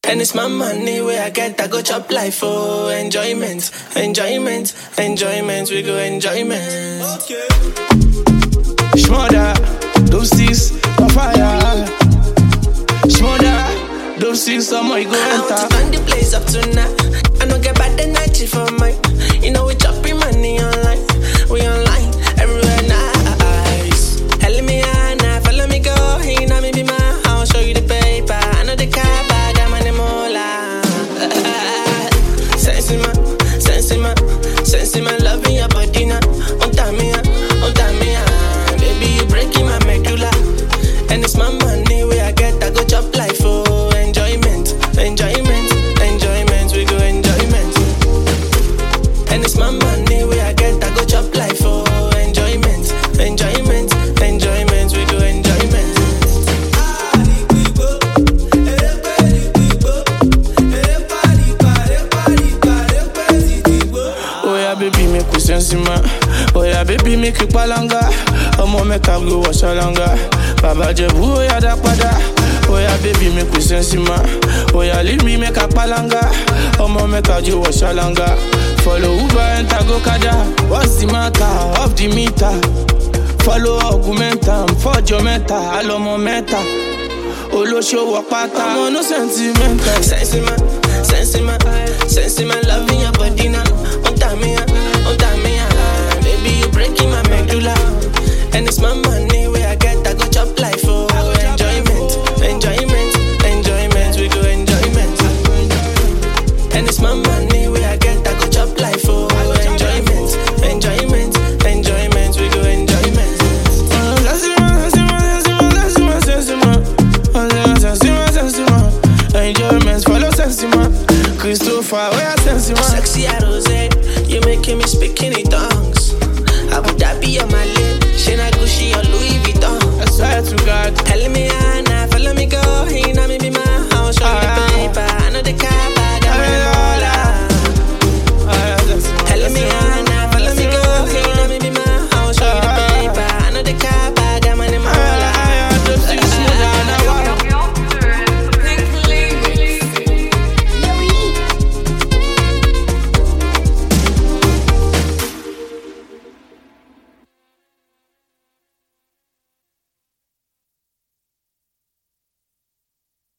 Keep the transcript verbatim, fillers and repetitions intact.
And it's my money where I get, I go chop life for enjoyment, enjoyment, enjoyment, we go enjoyment. Okay. Shmoda, those six on fire. Shmoda, those six on my go enter. I want to turn the place up tonight. I don't get bad energy for mine. You know we chopping money online. We online, everywhere nice. Hell me Anna, follow me go. He know me be my house, show you the paper. I know the car, but I'm on the mola. Sense in my, sense in my, sense in my love in your body now. On time me, on time me, baby you breaking my medulla. And it's my money where I get, I go chop life for enjoyment, enjoyment, enjoyment, we go enjoyment. And it's my money where I get, I go chop life for enjoyment, enjoyment, enjoyment, we go enjoyment. Oh yeah, baby, make we sense man. Oh yeah, baby, make you palanga. Omo make I go wash alanga. Baba Jebu, oh yeah, da pada. Oh yeah, baby, make we sense man. Oh yeah, leave me make a palanga. Omo make I go wash alanga. Follow Uber and Tago Kada. What's the matter? Off the meter. Follow Augmentam. Forge your meta. Alomo meta. Olo show wakpata. I'm on no sentimental. Sensima, sensima, sensima. Love in your body now. On time, on time, baby you breaking my medulla. And it's my money where I get, I go chop life for enjoyment, enjoyment, enjoyment, we go enjoyment. And it's my money where I get, I go chop life for enjoyment, enjoyment, enjoyment, we go enjoyment. Enjoyment, follow Sensima. Christopher, where are Sensima? Sexy